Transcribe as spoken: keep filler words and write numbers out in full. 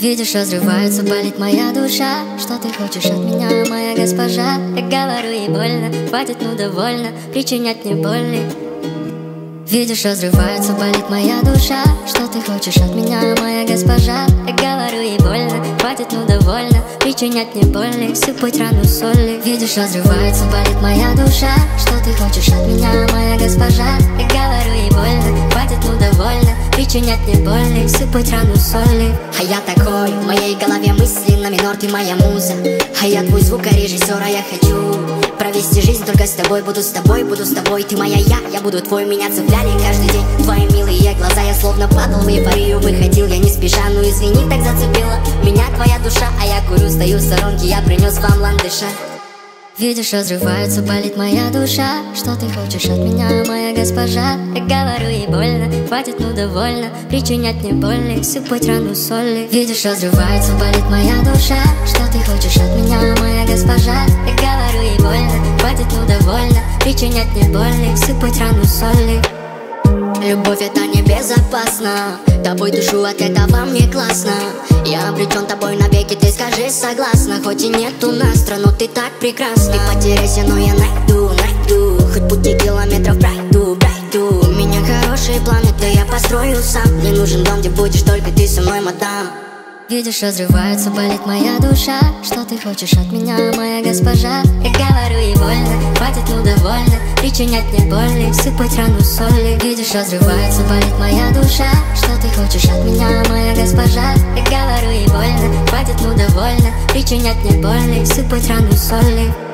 Видишь, разрывается, болит моя душа. Что ты хочешь от меня, моя госпожа? Я говорю, ей больно, хватит, ну довольно причинять мне боли. Видишь, разрывается, болит моя душа. Что ты хочешь от меня, моя госпожа? Я говорю, ей больно, хватит, ну довольно причинять мне боли, сыпать рану соли. Видишь, разрывается, болит моя душа. Что ты хочешь от меня, моя госпожа? Я говорю, ей больно, хватит, ну довольно причинять мне боли, сыпать рану соли. А я такой, в моей голове мысли на минор, ты моя муза. А я твой звукорежиссер, а я хочу провести жизнь только с тобой. Буду с тобой, буду с тобой, ты моя я, я буду твой, меня цепляли каждый день твои милые глаза. Я словно падал в эйфорию, выходил я не спеша. Ну извини, так зацепила меня твоя душа. А я курю, стою в сторонке, я принес вам ландыша. Видишь, разрывается, болит моя душа. Что ты хочешь от меня, моя госпожа? Я говорю, ей больно, хватит, ну довольно причинять мне боли, сыпать рану соли. Видишь, разрывается, болит моя душа. Что ты хочешь от меня, моя госпожа? Я говорю, ей больно, хватит, ну довольно причинять мне боли, сыпать рану соли. Любовь это небезопасно, тобой душу от этого мне классно. Я обречен тобой навеки, ты скажи согласна. Хоть и нету настро, но ты так прекрасна. Ты потеряйся, но я найду, найду. Хоть пути километров пройду, пройду. У меня хорошие планы, да я построю сам. Мне нужен дом, где будешь только ты со мной, мадам. Видишь, разрывается, болит моя душа. Что ты хочешь от меня, моя госпожа? Я говорю, ей больно, хватит, ну довольно причинять мне боли, сыпать рану соли. Видишь, разрывается, болит моя душа. Что ты хочешь от меня, моя госпожа? Я говорю, ей больно, хватит, ну довольно причинять мне боли, сыпать рану соли.